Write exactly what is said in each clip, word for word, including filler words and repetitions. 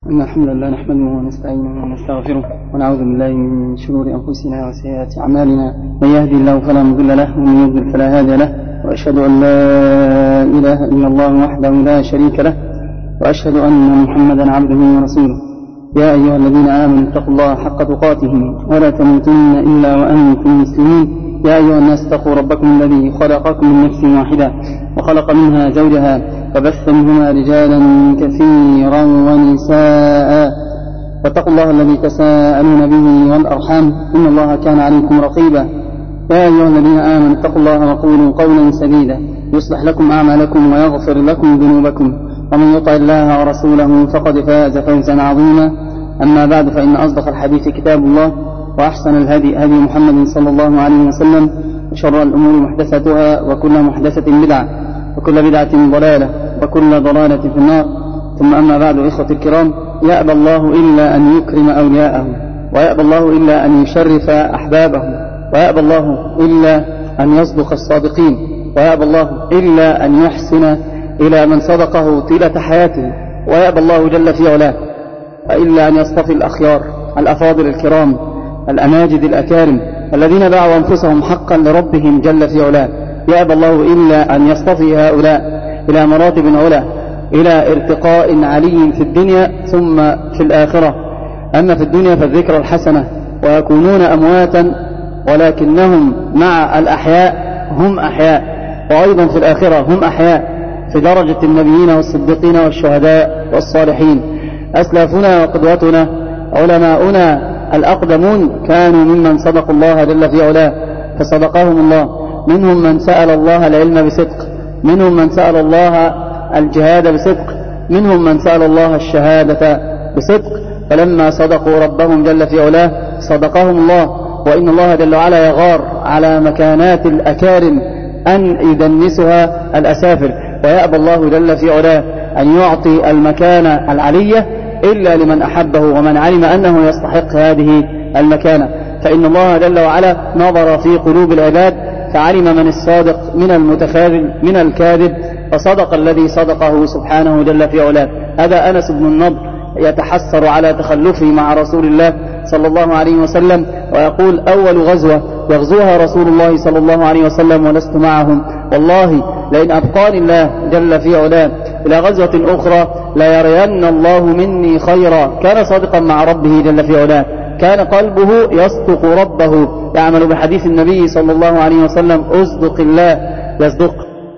إن الحمد لله نحمده ونستعينه ونستغفره ونعوذ بالله من شرور أنفسنا وسيئات أعمالنا، من يهدي الله فلا مضل له ومن يضلل فلا هادي له، وأشهد أن لا إله إلا الله وحده لا شريك له، وأشهد أن محمدا عبده ورسوله. يا أيها الذين آمنوا اتقوا الله حق تقاته ولا تموتن إلا وأنتم مسلمون. يا أيها الناس اتقوا ربكم الذي خلقكم من نفس واحدة وخلق منها زوجها وبث منهما رجالا كثيرا ونساء، واتقوا الله الذي تساءلون به والأرحام إن الله كان عليكم رقيبا. يا أيها الذين آمنوا اتقوا الله وقولوا قولا سديدا يصلح لكم أعمالكم ويغفر لكم ذنوبكم، ومن يطع الله ورسوله فقد فاز فوزا عظيما. أما بعد، فإن أصدق الحديث كتاب الله، وأحسن الهدي هدي محمد صلى الله عليه وسلم، وشر الأمور محدثتها وكل محدثة بدعة وكل بدعة ضلالة وكل ضلالة في النار. ثم أما بعد، إخوة الكرام، يأبى الله إلا أن يكرم أولياءه، ويأبى الله إلا أن يشرف أحبابه، ويأبى الله إلا أن يصدق الصادقين، ويأبى الله إلا أن يحسن إلى من صدقه طيلة حياته، ويأبى الله جل في علاه إلا أن يصطفي الأخيار الأفاضل الكرام الأماجد الأكارم الذين باعوا أنفسهم حقا لربهم جل في علاه. يأبى الله إلا أن يصطفي هؤلاء إلى مراتب علا، إلى ارتقاء علي في الدنيا ثم في الآخرة. أما في الدنيا فالذكر الحسنة، ويكونون أمواتا ولكنهم مع الأحياء هم أحياء، وأيضا في الآخرة هم أحياء في درجة النبيين والصديقين والشهداء والصالحين. أسلافنا وقدوتنا علماؤنا الأقدمون كانوا ممن صدقوا الله جل في علاه فصدقهم الله. منهم من سأل الله العلم بصدق، منهم من سأل الله الجهاد بصدق، منهم من سأل الله الشهادة بصدق، فلما صدقوا ربهم جل في علاه صدقهم الله. وإن الله جل وعلا يغار على مكانات الأكارم أن يدنسها الأسافل، ويأبى الله جل في علاه أن يعطي المكانة العلية إلا لمن أحبه ومن علم أنه يستحق هذه المكانة. فإن الله جل وعلا نظر في قلوب العباد فعلم من الصادق من المتخاذل من الكاذب، فصدق الذي صدقه سبحانه جل في علاه. هذا أنس بن النضر يتحسر على تخلفه مع رسول الله صلى الله عليه وسلم، ويقول: أول غزوة يغزوها رسول الله صلى الله عليه وسلم ولست معهم، والله لئن أبقاني الله جل في علاه إلى غزوة أخرى لا يرين الله مني خيرا. كان صادقا مع ربه جل في علاه، كان قلبه يصدق ربه، يعمل بحديث النبي صلى الله عليه وسلم: أصدق الله يصدق.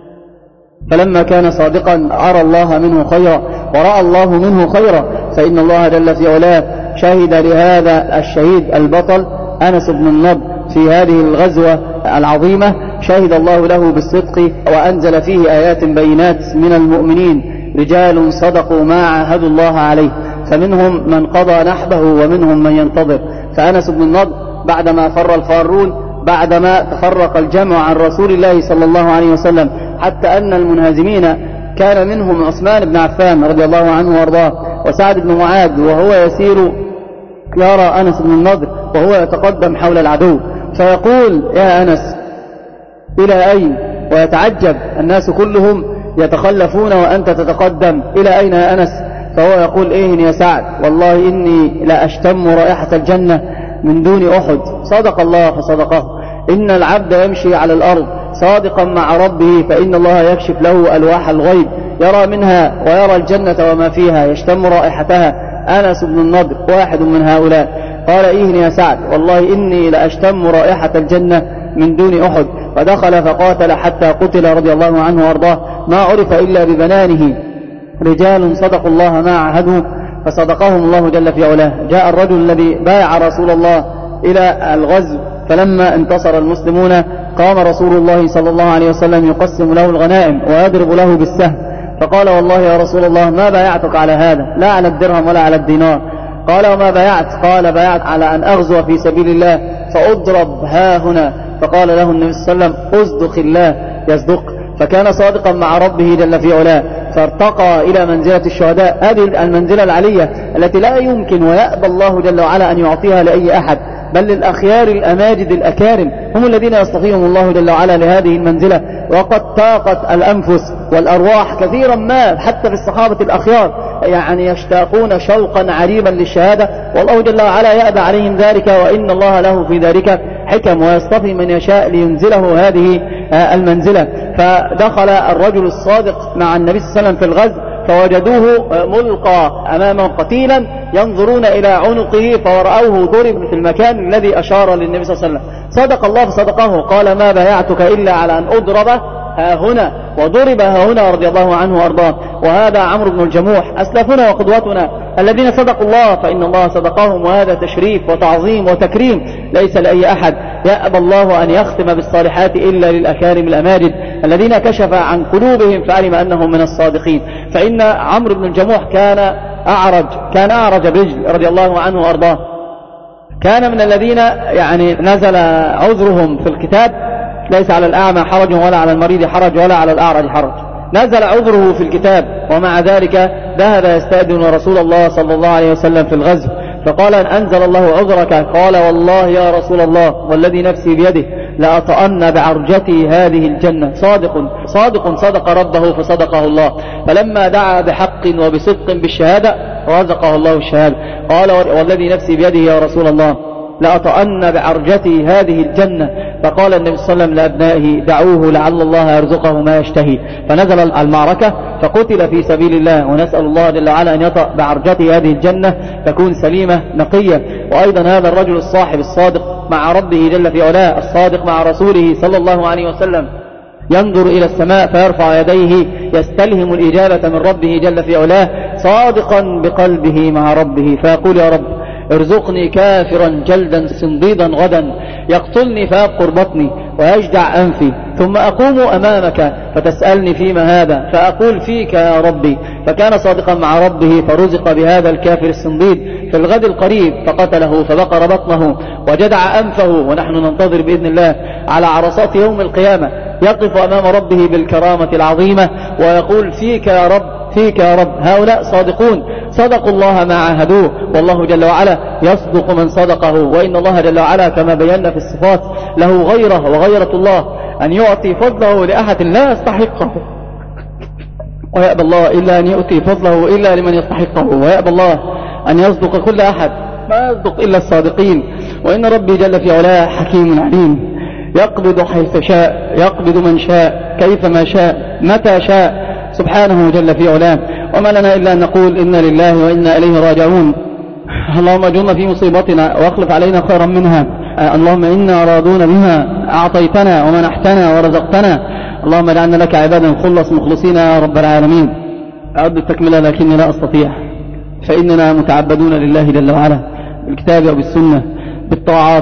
فلما كان صادقا أرى الله منه خيرا ورأى الله منه خيرا، فإن الله جل في علاه شهد لهذا الشهيد البطل أنس بن النضر في هذه الغزوة العظيمة، شهد الله له بالصدق وأنزل فيه آيات بينات من المؤمنين رجال صدقوا ما عاهدوا الله عليه، فمنهم من قضى نحبه ومنهم من ينتظر. فأنس بن النضر بعدما فر الفارون، بعدما تفرق الجمع عن رسول الله صلى الله عليه وسلم، حتى أن المنهزمين كان منهم عثمان بن عفان رضي الله عنه وارضاه، وسعد بن معاذ، وهو يسير يرى أنس بن النضر وهو يتقدم حول العدو، فيقول: يا أنس إلى أين؟ ويتعجب الناس كلهم يتخلفون وأنت تتقدم، إلى أين يا أنس؟ فهو يقول: إيه يا سعد، والله إني لا أشتم رائحة الجنة من دون أحد. صدق الله فصدقه. إن العبد يمشي على الأرض صادقا مع ربه فإن الله يكشف له ألواح الغيب، يرى منها ويرى الجنة وما فيها، يشتم رائحتها. أنس بن النضر واحد من هؤلاء. قال: إيه يا سعد، والله إني لأشتم رائحة الجنة من دون أحد. فدخل فقاتل حتى قتل رضي الله عنه وارضاه، ما عرف إلا ببنانه رجال صدقوا الله ما عاهدوا فصدقهم الله جل في علاه. جاء الرجل الذي بايع رسول الله إلى الغزو، فلما انتصر المسلمون قام رسول الله صلى الله عليه وسلم يقسم له الغنائم ويضرب له بالسهم، فقال: والله يا رسول الله ما بايعتك على هذا، لا على الدرهم ولا على الدينار. قال: وما بايعت؟ قال: بايعت على أن أغزو في سبيل الله فأضرب ها هنا. فقال له النبي صلى الله عليه وسلم: أصدق الله يصدق. فكان صادقا مع ربه جل في علاه، فارتقى إلى منزلة الشهداء، هذه المنزلة العلية التي لا يمكن ويأبى الله جل وعلا أن يعطيها لأي أحد. بل للأخيار الأماجد الأكارم، هم الذين يصطفيهم الله جل وعلا لهذه المنزلة. وقد طاقت الأنفس والأرواح كثيرا ما حتى في الصحابة الأخيار يعني يشتاقون شوقا عريبا للشهادة، والله جل وعلا يأبى عليهم ذلك، وإن الله له في ذلك حكم، ويصطفي من يشاء لينزله هذه المنزلة. فدخل الرجل الصادق مع النبي صلى الله عليه وسلم في الغزو، فوجدوه ملقى أمامه قتيلا، ينظرون إلى عنقه فرأوه ضرب في المكان الذي أشار للنبي صلى الله عليه وسلم. صدق الله فصدقه، قال ما بايعتك إلا على أن أضرب ها هنا، وضرب ها هنا رضي الله عنه وأرضاه. وهذا عمرو بن الجموح أسلافنا وقدوتنا الذين صدقوا الله فإن الله صدقهم، وهذا تشريف وتعظيم وتكريم ليس لأي أحد. يأبى الله أن يختم بالصالحات إلا للأكارم الأماجد الذين كشف عن قلوبهم فعلم أنهم من الصادقين. فإن عمرو بن الجموح كان أعرج كان أعرج برجل رضي الله عنه وأرضاه، كان من الذين يعني نزل عذرهم في الكتاب، ليس على الأعمى حرج ولا على المريض حرج ولا على الأعرج حرج، نزل عذره في الكتاب، ومع ذلك ذهب يستأذن رسول الله صلى الله عليه وسلم في الغزو، فقال أن أنزل الله عذرك؟ قال والله يا رسول الله والذي نفسي بيده لأطأن بعرجتي هذه الجنة. صادق صادق صدق ربه فصدقه الله، فلما دعا بحق وبصدق بالشهادة رزقه الله الشهادة. قال والذي نفسي بيده يا رسول الله لأطأن بعرجتي هذه الجنة. فقال النبي صلى الله عليه وسلم لأبنائه دعوه لعل الله يرزقه ما يشتهي. فنزل المعركة فقتل في سبيل الله، ونسأل الله جل وعلا أن يطأ بعرجته هذه الجنة تكون سليمة نقية. وأيضا هذا الرجل الصاحب الصادق مع ربه جل في علاه، الصادق مع رسوله صلى الله عليه وسلم، ينظر إلى السماء فيرفع يديه يستلهم الإجابة من ربه جل في علاه، صادقا بقلبه مع ربه، فيقول يا رب ارزقني كافرا جلدا صنديدا غدا يقتلني فيبقر بطني ويجدع أنفي، ثم أقوم أمامك فتسألني فيما هذا فأقول فيك يا ربي. فكان صادقا مع ربه فرزق بهذا الكافر الصنديد في الغد القريب، فقتله فبقر بطنه وجدع أنفه. ونحن ننتظر بإذن الله على عرصات يوم القيامة يقف أمام ربه بالكرامة العظيمة ويقول فيك يا رب فيك يا رب. هؤلاء صادقون صدقوا الله ما عاهدوه، والله جل وعلا يصدق من صدقه. وإن الله جل وعلا كما بينا في الصفات له غيره، وغيرة الله أن يعطي فضله لأحد لا يستحقه، ويأبى الله إلا أن يؤتي فضله إلا لمن يستحقه، ويأبى الله أن يصدق كل أحد ما يصدق إلا الصادقين. وإن ربي جل في علاه حكيم عليم، يقبض حيث شاء، يقبض من شاء كيفما شاء متى شاء سبحانه جل في علاه. وما لنا إلا أن نقول إنا لله وإنا إليه راجعون. اللهم اجعلنا في مصيبتنا واخلف علينا خيرا منها. اللهم إنا راضون بما أعطيتنا ومنحتنا ورزقتنا. اللهم اجعلنا لك عبادا خلص مخلصين يا رب العالمين. أعد التكملة لكني لا أستطيع، فإننا متعبدون لله جل وعلا بالكتاب وبالسنة، بالطاعات،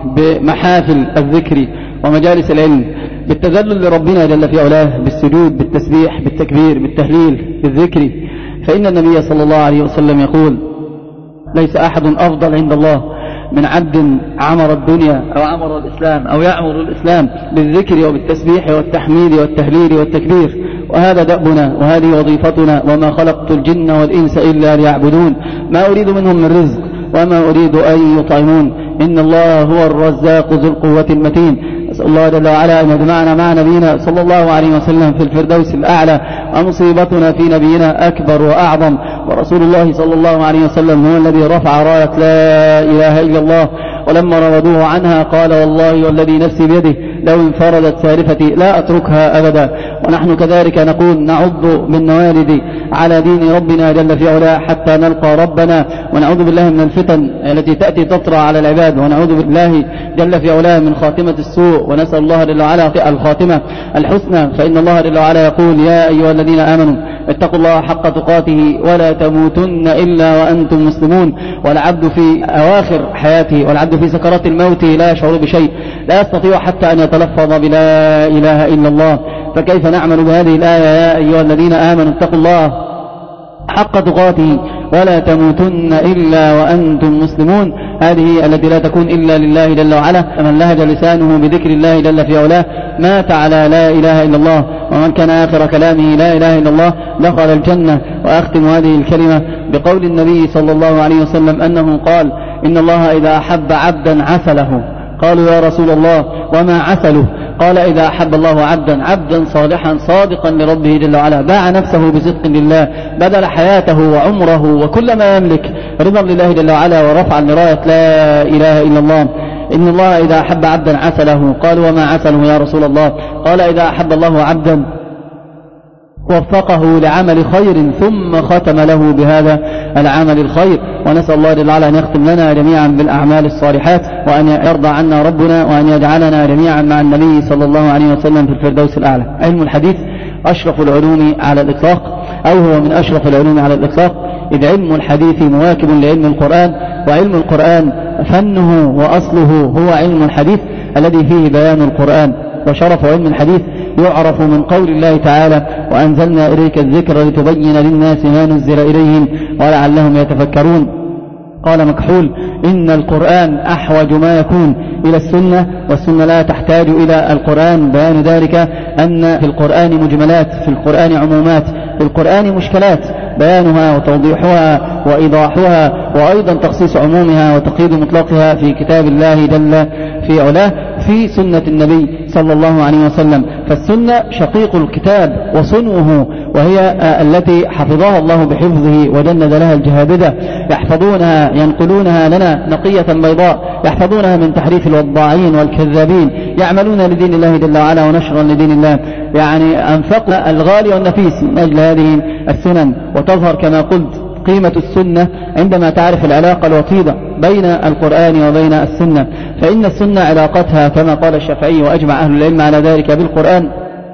بمحافل الذكر ومجالس العلم، بالتذلل لربنا جل في علاه، بالسجود، بالتسبيح، بالتكبير، بالتهليل، بالذكر. فإن النبي صلى الله عليه وسلم يقول ليس أحد أفضل عند الله من عبد عمر الدنيا أو عمر الإسلام أو يعمر الإسلام بالذكر وبالتسبيح والتحميد والتهليل والتكبير. وهذا دأبنا وهذه وظيفتنا. وما خلقت الجن والإنس إلا ليعبدون ما أريد منهم من رزق وما أريد أن يطعمون إن الله هو الرزاق ذو القوة المتين. أسأل الله جل وعلا أن يجمعنا مع نبينا صلى الله عليه وسلم في الفردوس الأعلى. ومصيبتنا في نبينا أكبر وأعظم، ورسول الله صلى الله عليه وسلم هو الذي رفع راية لا إله إلا الله، ولما روضوه عنها قال والله والذي نفسي بيده لو انفردت سالفتي لا أتركها أبدا. ونحن كذلك نقول نعض بالنوالد على دين ربنا جل في علاه حتى نلقى ربنا، ونعوذ بالله من الفتن التي تأتي تطرى على العباد، ونعوذ بالله جل في علاه من خاتمة السوء، ونسأل الله جل وعلا الخاتمة الحسنى. فإن الله جل وعلا يقول يا أيها الذين آمنوا اتقوا الله حق تقاته ولا تموتن إلا وأنتم مسلمون. والعبد في أواخر حياته والعبد في سكرات الموت لا يشعر بشيء، لا يستطيع حتى أن يتلفظ بلا إله إلا الله. فكيف نعمل بهذه الآية يا أيها الذين آمنوا اتقوا الله حق تقاته ولا تموتن إلا وأنتم مسلمون؟ هذه التي لا تكون إلا لله جل وعلا. من لهج لسانه بذكر الله جل في علاه مات على لا إله إلا الله، ومن كان آخر كلامه لا إله إلا الله دخل الجنة. وأختم هذه الكلمة بقول النبي صلى الله عليه وسلم أنه قال إن الله إذا أحب عبدا عسله. قالوا يا رسول الله وما عسله؟ قال إذا أحب الله عبدا عبدا صالحا صادقا لربه جل وعلا باع نفسه بصدق لله، بذل حياته وعمره وكل ما يملك رضا لله جل وعلا ورفعا لراية لا إله إلا الله. إن الله إذا أحب عبدا عسله. قالوا وما عسله يا رسول الله؟ قال إذا أحب الله عبدا وفقه لعمل خير ثم ختم له بهذا العمل الخير. ونسأل الله جل وعلا أن يختم لنا جميعا بالأعمال الصالحات، وأن يرضى عنا ربنا، وأن يجعلنا جميعا مع النبي صلى الله عليه وسلم في الفردوس الأعلى. علم الحديث أشرف العلوم على الإطلاق، أو هو من أشرف العلوم على الإطلاق، إذ علم الحديث مواكب لعلم القرآن، وعلم القرآن فنه وأصله هو علم الحديث الذي فيه بيان القرآن. وشرف علم الحديث يعرف من قول الله تعالى وأنزلنا إليك الذكر لتبين للناس ما نزل إليهم ولعلهم يتفكرون. قال مكحول إن القرآن أحوج ما يكون إلى السنة، والسنة لا تحتاج إلى القرآن. بيان ذلك أن في القرآن مجملات، في القرآن عمومات، في القرآن مشكلات بيانها وتوضيحها وإيضاحها، وأيضا تخصيص عمومها وتقييد مطلقها في كتاب الله جل في علاه، في سنة النبي صلى الله عليه وسلم. فالسنة شقيق الكتاب وصنوه، وهي التي حفظها الله بحفظه وجند لها الجهابذة، يحفظونها ينقلونها لنا نقية بيضاء، يحفظونها من تحريف الوضاعين والكذابين، يعملون لدين الله جل وعلا ونشرا لدين الله. يعني أنفقنا الغالي والنفيس من أجل هذه السنن. وتظهر كما قلت قيمة السنة عندما تعرف العلاقة الوطيدة بين القرآن وبين السنة. فإن السنة علاقتها كما قال الشافعي وأجمع أهل العلم على ذلك بالقرآن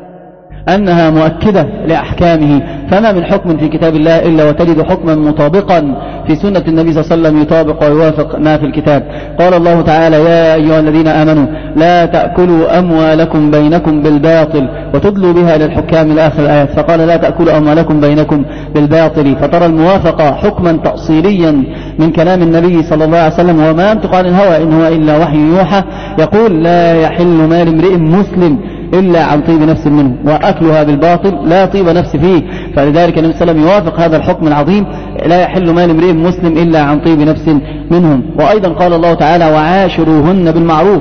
أنها مؤكدة لأحكامه. فما من حكم في كتاب الله إلا وتجد حكما مطابقا في سنة النبي صلى الله عليه وسلم يطابق ويوافق ما في الكتاب. قال الله تعالى يا أيها الذين آمنوا لا تأكلوا أموالكم بينكم بالباطل وتدلوا بها للحكام الآخر الآيات. فقال لا تأكلوا أموالكم بينكم بالباطل. فترى الموافقة حكما تأصيليا من كلام النبي صلى الله عليه وسلم، وما ينطق عن الهوى إن هو إلا وحي يوحى، يقول لا يحل مال امرئ مسلم إلا عن طيب نفس منه، وأكلها بالباطل لا طيب نفس فيه. فلذلك النبي صلى الله عليه وسلم يوافق هذا الحكم العظيم لا يحل مال امرئ مسلم إلا عن طيب نفس منهم. وأيضا قال الله تعالى وعاشروهن بالمعروف،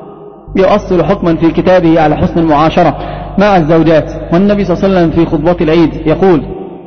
يؤصل حكما في كتابه على حسن المعاشرة مع الزوجات. والنبي صلى الله عليه وسلم في خطبة العيد يقول،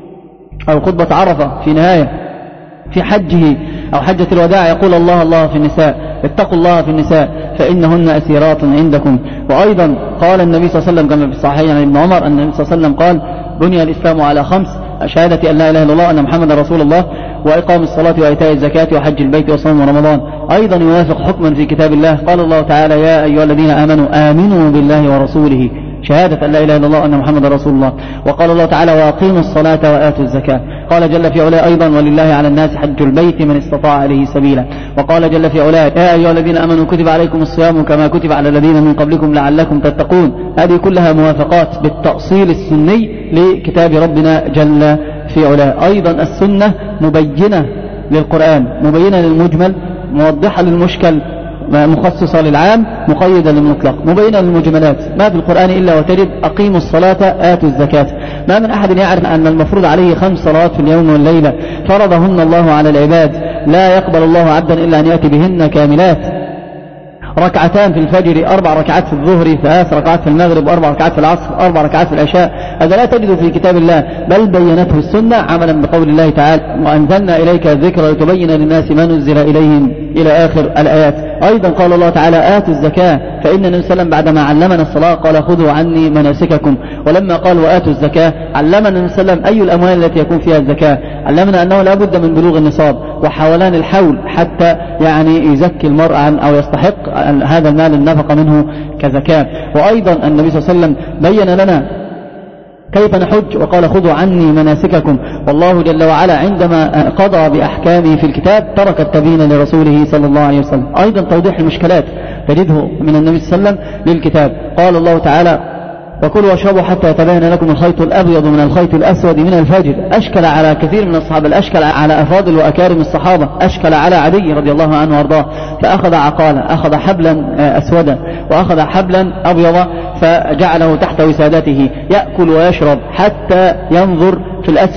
أو خطبة عرفة في نهاية في حجه أو حجة الوداع، يقول الله الله في النساء، اتقوا الله في النساء فإنهن أسيرات عندكم. وأيضا قال النبي صلى الله عليه وسلم كما في الصحيح عن ابن عمر أن النبي صلى الله عليه وسلم قال بني الإسلام على خمس: شهادة أن لا إله إلا الله وأن محمد رسول الله، وإقام الصلاة وإيتاء الزكاة وحج البيت وصوم رمضان. أيضا يوافق حكما في كتاب الله. قال الله تعالى يا أيها الذين آمنوا آمنوا بالله ورسوله، شهادة أن لا إله إلا الله وأن محمد رسول الله. وقال الله تعالى وأقيموا الصلاة وآتوا الزكاة. قال جل في علاه أيضا ولله على الناس حج البيت من استطاع عليه سبيلا. وقال جل في علاه يا أيها الذين آمنوا كتب عليكم الصيام كما كتب على الذين من قبلكم لعلكم تتقون. هذه كلها موافقات بالتأصيل السني لكتاب ربنا جل في علاه. أيضا السنة مبينة للقرآن، مبينة للمجمل، موضحة للمشكل، مخصصة للعام، مقيدة للمطلق، مبينة للمجملات. ما في القرآن إلا وتجد أقيموا الصلاة آتوا الزكاة. ما من أحد يعرف أن المفروض عليه خمس صلوات في اليوم والليلة فرضهن الله على العباد، لا يقبل الله عبدا إلا أن يأتي بهن كاملات. ركعتان في الفجر، أربع ركعات في الظهر، ثلاث ركعات في المغرب، أربع ركعات في العصر، أربع ركعات في العشاء. هذا لا تجد في كتاب الله، بل بينته السنة عملا بقول الله تعالى وأنزلنا إليك الذكر لتبين للناس ما نزل إليهم إلى آخر الآيات. أيضا قال الله تعالى آتوا الزكاة، فإن النبي صلى الله عليه وسلم بعدما علمنا الصلاة قال خذوا عني مناسككم. ولما قال وآتوا الزكاة علمنا النبي صلى الله عليه وسلم أي الأموال التي يكون فيها الزكاة، علمنا أنه لا بد من بلوغ النصاب وحولان الحول حتى يعني يزكي المرء عن أو يستحق هذا المال النفقة منه كزكاة. وأيضا النبي صلى الله عليه وسلم بين لنا كيف نحج وقال خذوا عني مناسككم. والله جل وعلا عندما قضى بأحكامه في الكتاب ترك التبيين لرسوله صلى الله عليه وسلم. أيضا توضيح المشكلات تجده من النبي صلى الله عليه وسلم للكتاب. قال الله تعالى وكلوا واشربوا حتى يتبين لكم الخيط الأبيض من الخيط الأسود من الفجر. أشكل على كثير من الصحابة، أشكل على أفاضل وأكارم الصحابة، أشكل على عدي رضي الله عنه وارضاه، فأخذ عقالا، أخذ حبلا أسودا وأخذ حبلا أبيضا فجعله تحت وسادته يأكل ويشرب حتى ينظر في الأسود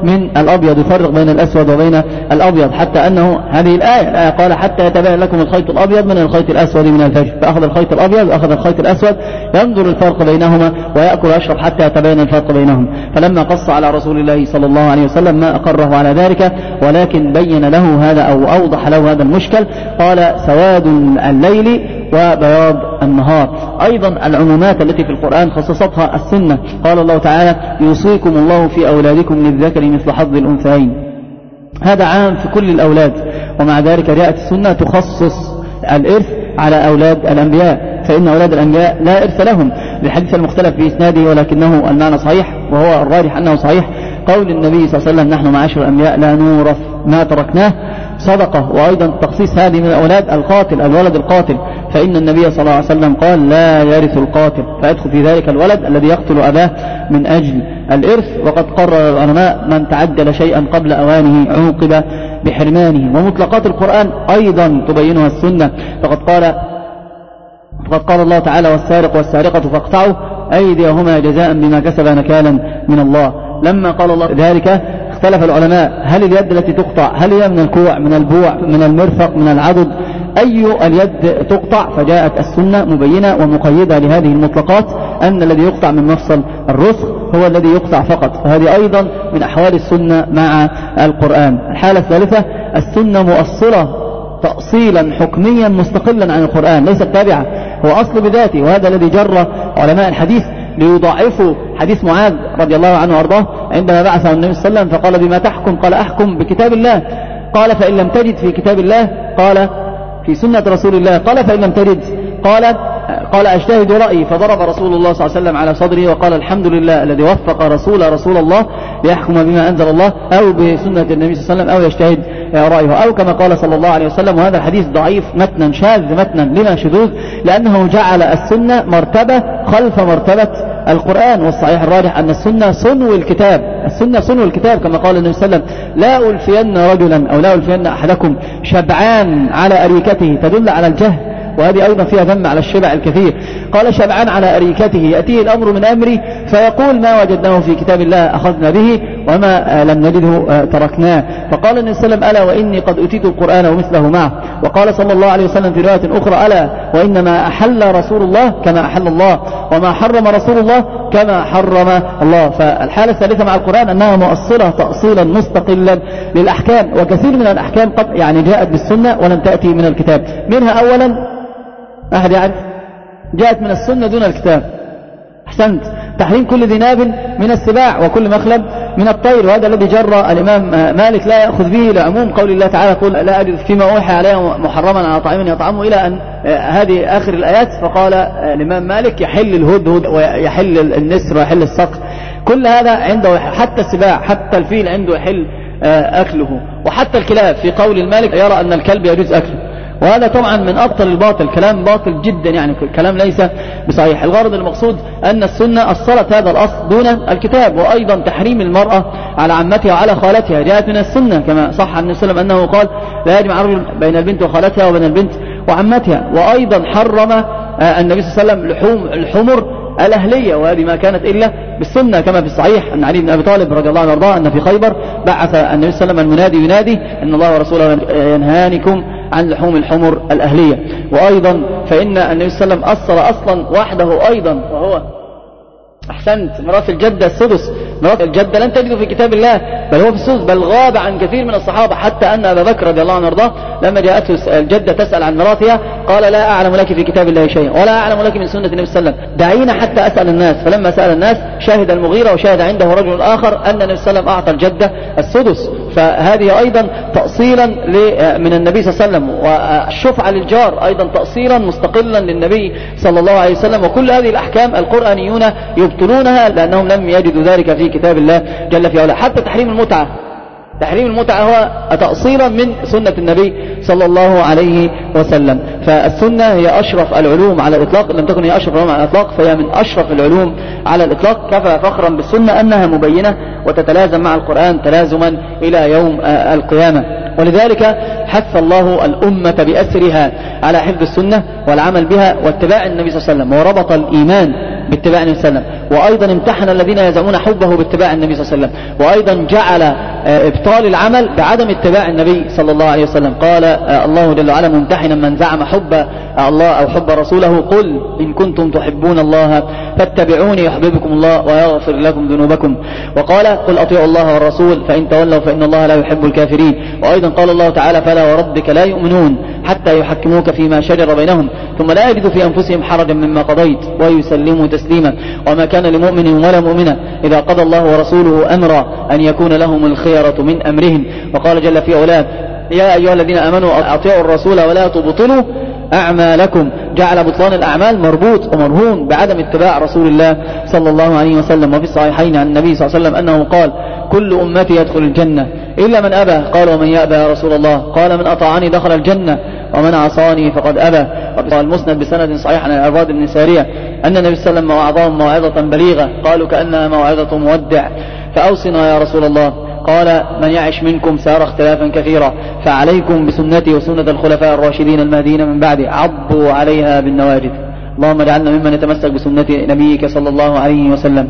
من الأبيض، يفرق بين الأسود وبين الأبيض، حتى أنه هذه الآية, الآية قال حتى يتبين لكم الخيط الأبيض من الخيط الأسود من الفجر، فأخذ الخيط الأبيض وأخذ الخيط الأسود ينظر الفرق بينهما ويأكل ويشرب حتى يتبين الفرق بينهم. فلما قص على رسول الله صلى الله عليه وسلم ما أقره على ذلك، ولكن بين له هذا أو أوضح له هذا المشكل، قال سواد الليل وبياض النهار. أيضا العمومات التي في القرآن خصصتها السنة، قال الله تعالى يوصيكم الله في أولادكم للذكر مثل حظ الأنثيين، هذا عام في كل الأولاد، ومع ذلك جاءت السنة تخصص الإرث على أولاد الأنبياء، فإن أولاد الأنبياء لا إرث لهم، بالحديث المختلف في إسناده ولكنه المعنى صحيح، وهو الراجح أنه صحيح، قول النبي صلى الله عليه وسلم نحن معاشر الأنبياء لا نورث ما تركناه صدقة. وأيضا تخصيص هذه من الأولاد القاتل، الولد القاتل، فإن النبي صلى الله عليه وسلم قال لا يرث القاتل، فيدخل في ذلك الولد الذي يقتل أباه من أجل الإرث. وقد قرر العلماء من تعجل شيئا قبل أوانه عوقب بحرمانه. ومطلقات القرآن أيضا تبينها السنة، فقد قال فقد قال الله تعالى والسارق والسارقة فاقطعوا أيديهما جزاء بما كسبا نكالا من الله. لما قال الله ذلك اختلف العلماء هل اليد التي تقطع هل هي من الكوع من البوع من المرفق من العضد، أي اليد تقطع؟ فجاءت السنة مبينة ومقيدة لهذه المطلقات أن الذي يقطع من مفصل الرسغ هو الذي يقطع فقط، فهذه أيضا من أحوال السنة مع القرآن. الحالة الثالثة السنة مؤصلة تأصيلا حكميا مستقلا عن القرآن، ليست تابعة، هو أصل بذاته، وهذا الذي جر علماء الحديث ليضاعفوا حديث معاذ رضي الله عنه وارضاه عندما بعثه النبي صلى الله عليه وسلم فقال بما تحكم؟ قال أحكم بكتاب الله. قال فإن لم تجد في كتاب الله؟ قال في سنة رسول الله. قال فإن لم تجد؟ قال قال أجتهد رأيي. فضرب رسول الله صلى الله عليه وسلم على صدره وقال الحمد لله الذي وفق رسول رسول الله ليحكم بما أنزل الله أو بسنة النبي صلى الله عليه وسلم أو يجتهد رأيه، أو كما قال صلى الله عليه وسلم. وهذا الحديث ضعيف متنا شاذ متنا. لما شذوذ؟ لأنه جعل السنة مرتبة خلف مرتبة القرآن، والصحيح الراجح أن السنة صنو الكتاب، السنة صنو الكتاب كما قال النبي صلى الله عليه وسلم لا ألفين رجلا أو لا ألفين أحدكم شبعان على أريكته، تدل على الجهل، وهذه أيضا فيها ذم على الشبع الكثير. قال شبعان على أريكته يأتيه الأمر من أمري فيقول ما وجدناه في كتاب الله أخذنا به وما لم نجده تركناه. فقال النبي صلى الله عليه وسلم ألا وإني قد أتيت القرآن ومثله معه. وقال صلى الله عليه وسلم في رواية أخرى ألا وإنما أحل رسول الله كما أحل الله وما حرم رسول الله كما حرم الله. فالحالة الثالثة مع القرآن أنها مؤصلة تأصيلا مستقلا للأحكام، وكثير من الأحكام قد يعني جاءت بالسنة ولم تأتي من الكتاب. منها أولا أحد يعرف؟ جاءت من السنة دون الكتاب. أحسنت. تحريم كل ذي ناب من السباع وكل مخلب من الطير، وهذا الذي جرى الإمام مالك لا يأخذ به لعموم قول الله تعالى قل لا أجد فيما أوحى عليه محرما على طعام يطعمه إلى أن هذه آخر الآيات. فقال الإمام مالك يحل الهدهد ويحل النسر ويحل الصقر، كل هذا عنده، حتى السباع حتى الفيل عنده يحل أكله، وحتى الكلاب في قول المالك يرى أن الكلب يجوز أكله. وهذا طبعا من أبطل الباطل، كلام باطل جدا، يعني كلام ليس بصحيح. الغرض المقصود أن السنة أصلت هذا الأصل دون الكتاب. وأيضا تحريم المرأة على عمتها وعلى خالتها جاءت من السنة، كما صح عن النبي صلى الله عليه وسلم أنه قال لا يجمع الرجل بين البنت وخالتها وبين البنت وعمتها. وأيضا حرم النبي صلى الله عليه وسلم لحوم الحمر الأهلية، وهذه ما كانت إلا بالسنة، كما في الصحيح أن علي بن أبي طالب رضي الله عنه وارضاه أن في خيبر بعث النبي صلى الله عليه وسلم المنادي ينادي أن الله ورسوله ينهانكم عن لحوم الحمر الأهلية. وأيضا فإن النبي صلى الله عليه وسلم أصل أصلا وحده أيضا، وهو أحسنت ميراث الجدة السدس. ميراث الجدة لن تجده في كتاب الله بل هو في السدس، بل غاب عن كثير من الصحابة، حتى أن أبا بكر رضي الله عنه وارضاه لما جاءته الجدة تسأل عن ميراثها قال لا أعلم لك في كتاب الله شيئا ولا أعلم لك من سنة النبي صلى الله عليه وسلم، دعينا حتى أسأل الناس. فلما سأل الناس شهد المغيرة وشهد عنده رجل آخر أن النبي صلى الله عليه وسلم أعطى الجدة السدس. فهذه أيضا تأصيلا من النبي صلى الله عليه وسلم. والشفعة للجار أيضا تأصيلا مستقلا للنبي صلى الله عليه وسلم. وكل هذه الأحكام القرآنيون يبطلونها لأنهم لم يجدوا ذلك في كتاب الله جل في علاه. حتى تحريم المتعة، تحريم المتعة هو تأصيلا من سنة النبي صلى الله عليه وسلم. فالسنة هي أشرف العلوم على الإطلاق، لم تكن هي أشرف العلوم على الإطلاق فهي من أشرف العلوم على الإطلاق. كفى فخرا بالسنة أنها مبينة وتتلازم مع القرآن تلازما إلى يوم القيامة. ولذلك حث الله الأمة بأسرها على حفظ السنة والعمل بها واتباع النبي صلى الله عليه وسلم، وربط الإيمان باتباع النبي صلى الله عليه وسلم، وأيضا امتحن الذين يزعمون حبه باتباع النبي صلى الله عليه وسلم، وأيضا جعل ابطال العمل بعدم اتباع النبي صلى الله عليه وسلم. قال الله جل وعلا ممتحنا من زعم حب الله أو حب رسوله: قل إن كنتم تحبون الله فاتبعوني يحببكم الله ويغفر لكم ذنوبكم. وقال: قل أطيعوا الله والرسول فإن تولوا فإن الله لا يحب الكافرين. وأيضا قال الله تعالى: فلا وربك لا يؤمنون حتى يحكموك فيما شجر بينهم ثم لا يجدوا في أنفسهم حرجا مما قضيت ويسلموا تسليما. وما كان لمؤمن ولا مؤمنة إذا قضى الله ورسوله أمرا أن يكون لهم الخيرة من أمرهم. وقال جل في علاه: يا أيها الذين آمنوا أطيعوا الرسول ولا تبطلوا أعمالكم. جعل بطلان الأعمال مربوط ومرهون بعدم اتباع رسول الله صلى الله عليه وسلم. وفي الصحيحين عن النبي صلى الله عليه وسلم أنه قال: كل أمتي يدخل الجنة إلا من أبى. قال: ومن يأبى يا رسول الله؟ قال: من أطاعني دخل الجنة ومن عصاني فقد أبى. وفي المسند بسند صحيح عن العرباض بن سارية أن النبي صلى الله عليه وسلم وأعظم موعظة بليغة، قالوا: كأنها موعظة مودع، فأوصنا يا رسول الله. قال: من يعش منكم سيرى اختلافا كثيرا، فعليكم بسنتي وسنة الخلفاء الراشدين المهديين من بعدي، عضوا عليها بالنواجذ. اللهم اجعلنا ممن يتمسك بسنة نبيك صلى الله عليه وسلم.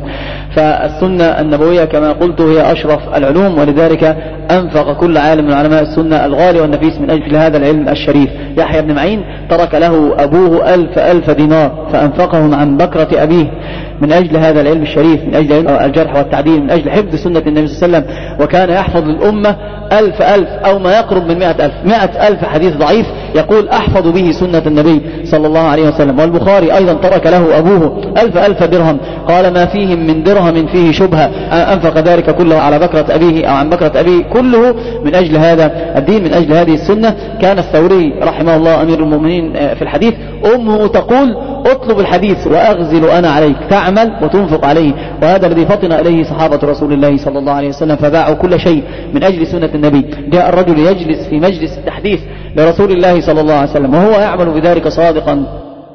فالسنة النبوية كما قلت هي أشرف العلوم، ولذلك أنفق كل عالم من علماء السنة الغالي والنفيس من أجل هذا العلم الشريف. يحيى بن معين ترك له أبوه ألف ألف دينار فأنفقهم عن بكرة أبيه من أجل هذا العلم الشريف، من أجل الجرح والتعديل، من أجل حفظ سنة النبي صلى الله عليه وسلم. وكان يحفظ للأمة ألف ألف أو ما يقرب من مئة ألف مئة ألف حديث ضعيف يقول أحفظ به سنة النبي صلى الله عليه وسلم. والبخاري أيضا ترك له أبوه ألف ألف درهم، قال: ما فيهم من درهم فيه شبهة، أنفق ذلك كله على بكرة أبيه أو عن بكرة أبيه، كله من أجل هذا الدين، من أجل هذه السنة. كان الثوري رحمه الله أمير المؤمنين في الحديث أمه تقول: اطلب الحديث وأغزل أنا عليك، تعمل وتنفق عليه. وهذا الذي فطن إليه صحابة رسول الله صلى الله عليه وسلم، فباعوا كل شيء من أجل سنة النبي. جاء الرجل يجلس في مجلس التحديث لرسول الله صلى الله عليه وسلم وهو يعمل بذلك صادقا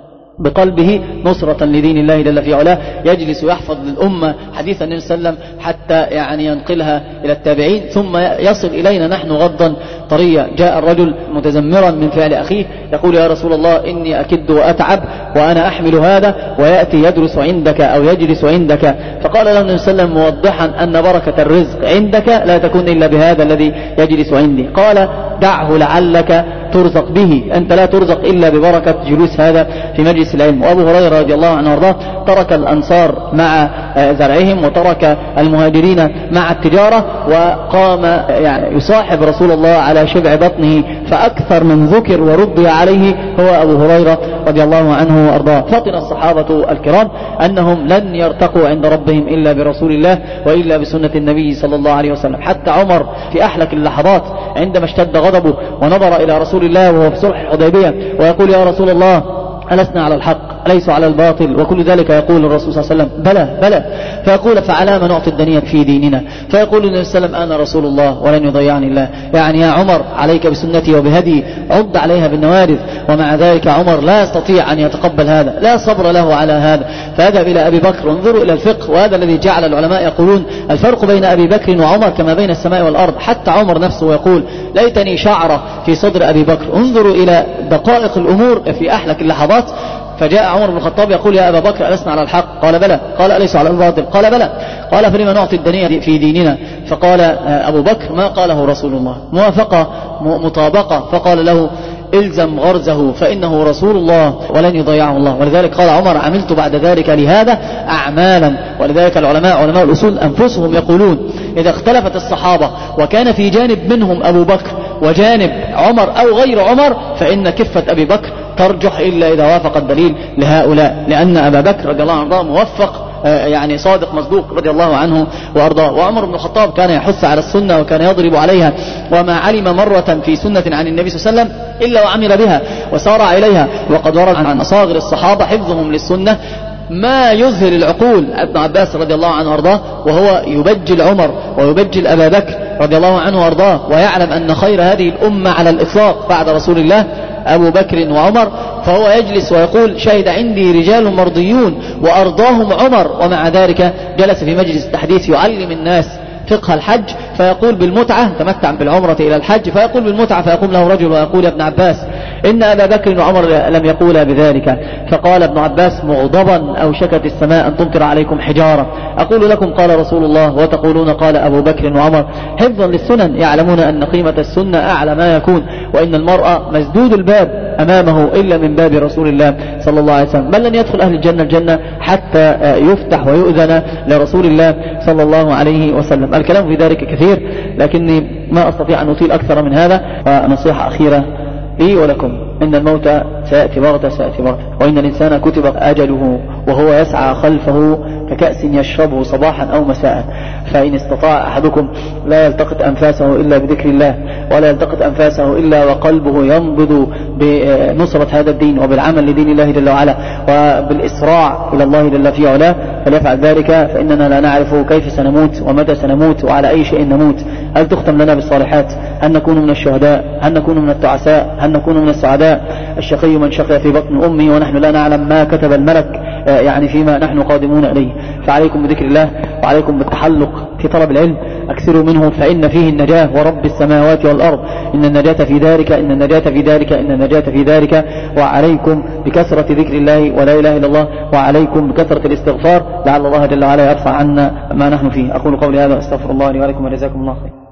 بقلبه نصرة لدين الله جل في علاه، يجلس ويحفظ للأمة حديث النبي صلى الله عليه وسلم حتى يعني ينقلها إلى التابعين ثم يصل إلينا نحن غضا طريا. جاء الرجل متذمرا من فعل أخيه يقول: يا رسول الله إني أكد وأتعب وأنا أحمل هذا ويأتي يدرس عندك أو يجلس عندك. فقال له النبي صلى الله عليه وسلم موضحا أن بركة الرزق عندك لا تكون إلا بهذا الذي يجلس عندي. قال: دعه لعلك ترزق به، أنت لا ترزق إلا ببركة جلوس هذا في مجلس العلم. وأبو هريرة رضي الله عنه وارضاه ترك الأنصار مع زرعهم وترك المهاجرين مع التجارة، وقام يعني يصاحب رسول الله على شبع بطنه، فأكثر من ذكر ورضي عليه هو أبو هريرة رضي الله عنه وارضاه. فطن الصحابة الكرام أنهم لن يرتقوا عند ربهم إلا برسول الله وإلا بسنة النبي صلى الله عليه وسلم. حتى عمر في أحلك اللحظات عندما اشتد غضبه ونظر إلى رسول الله وهو في صلح الحديبية ويقول: يا رسول الله ألسنا على الحق أليس على الباطل؟ وكل ذلك يقول الرسول صلى الله عليه وسلم: بلى بلى. فيقول: فعلى ما نعطي الدنيا في ديننا؟ فيقول النبي صلى الله عليه وسلم: أنا رسول الله ولن يضيعني الله. يعني يا عمر عليك بسنتي وبهدي، عض عليها بالنوارذ. ومع ذلك عمر لا يستطيع أن يتقبل هذا، لا صبر له على هذا، فذهب إلى أبي بكر. انظروا إلى الفقه، وهذا الذي جعل العلماء يقولون الفرق بين أبي بكر وعمر كما بين السماء والأرض. حتى عمر نفسه يقول: ليتني شعرة في صدر أبي بكر. انظروا إلى دقائق الأمور في أحلك اللحظات. فجاء عمر بن الخطاب يقول: يا أبا بكر ألسنا على الحق؟ قال: بلى. قال: أليس على الباطل؟ قال: بلى. قال: فلما نعطي الدنيا في ديننا؟ فقال أبو بكر: ما قاله رسول الله، موافقة مطابقة. فقال له: الزم غرزه فإنه رسول الله ولن يضيعه الله. ولذلك قال عمر: عملت بعد ذلك لهذا أعمالا. ولذلك العلماء علماء الأصول أنفسهم يقولون: إذا اختلفت الصحابة وكان في جانب منهم أبو بكر وجانب عمر أو غير عمر، فإن كفة أبي بكر ترجح إلا إذا وافق الدليل لهؤلاء، لأن أبا بكر رضي الله عنه موفق يعني صادق مصدوق رضي الله عنه وأرضاه. وعمر بن الخطاب كان يحث على السنة وكان يضرب عليها، وما علم مرة في سنة عن النبي صلى الله عليه وسلم إلا وعمل بها وسارع إليها. وقد ورد عن أصاغر الصحابة حفظهم للسنة ما يذهل العقول. ابن عباس رضي الله عنه وارضاه وهو يبجل عمر ويبجل أبا بكر رضي الله عنه وارضاه، ويعلم أن خير هذه الأمة على الإطلاق بعد رسول الله أبو بكر وعمر، فهو يجلس ويقول: شهد عندي رجال مرضيون وأرضاهم عمر. ومع ذلك جلس في مجلس التحديث يعلم الناس فقه الحج، فيقول بالمتعة: تمتع بالعمرة إلى الحج. فيقول بالمتعة، فيقوم له رجل ويقول: يا ابن عباس إن أبا بكر وعمر لم يقولا بذلك. فقال ابن عباس مغضبا أوشكت السماء أن تمطر عليكم حجارة. أقول لكم قال رسول الله وتقولون قال أبو بكر وعمر، حفظا للسنن يعلمون أن قيمة السنة أعلى ما يكون، وإن المرأة مسدود الباب أمامه إلا من باب رسول الله صلى الله عليه وسلم، بل لن يدخل أهل الجنة الجنة حتى يفتح ويؤذن لرسول الله صلى الله عليه وسلم. الكلام في ذلك كثير لكني ما أستطيع أن أطيل أكثر من هذا. ونصيحة أخيرة لي ولكم، إن الموت سيأتي بغتة سيأتي بغتة، وإن الإنسان كتب أجله وهو يسعى خلفه ككأس يشربه صباحا أو مساء، فإن استطاع أحدكم لا يلتقط أنفاسه إلا بذكر الله، ولا يلتقط أنفاسه إلا وقلبه ينبض بنصرة هذا الدين وبالعمل لدين الله جل وعلا وبالإسراع إلى الله جل في علاه، فليفعل ذلك، فإننا لا نعرف كيف سنموت ومتى سنموت وعلى أي شيء نموت. هل تختم لنا بالصالحات؟ هل نكون من الشهداء؟ هل نكون من التعساء؟ هل نكون من السعداء؟ الشقي من شقي في بطن أمه ونحن لا نعلم ما كتب الملك يعني فيما نحن قادمون إليه. فعليكم بذكر الله وعليكم بالتحلق في طلب العلم، أكثروا منه فإن فيه النجاة ورب السماوات والأرض، إن النجاة في ذلك إن النجاة في ذلك إن النجاة في ذلك. وعليكم بكثرة ذكر الله ولا إله إلا الله، وعليكم بكثرة الاستغفار لعل الله جل وعلا يرفع عنا ما نحن فيه. أقول قولي هذا أستغفر الله لي ولكم وجزاكم الله خير.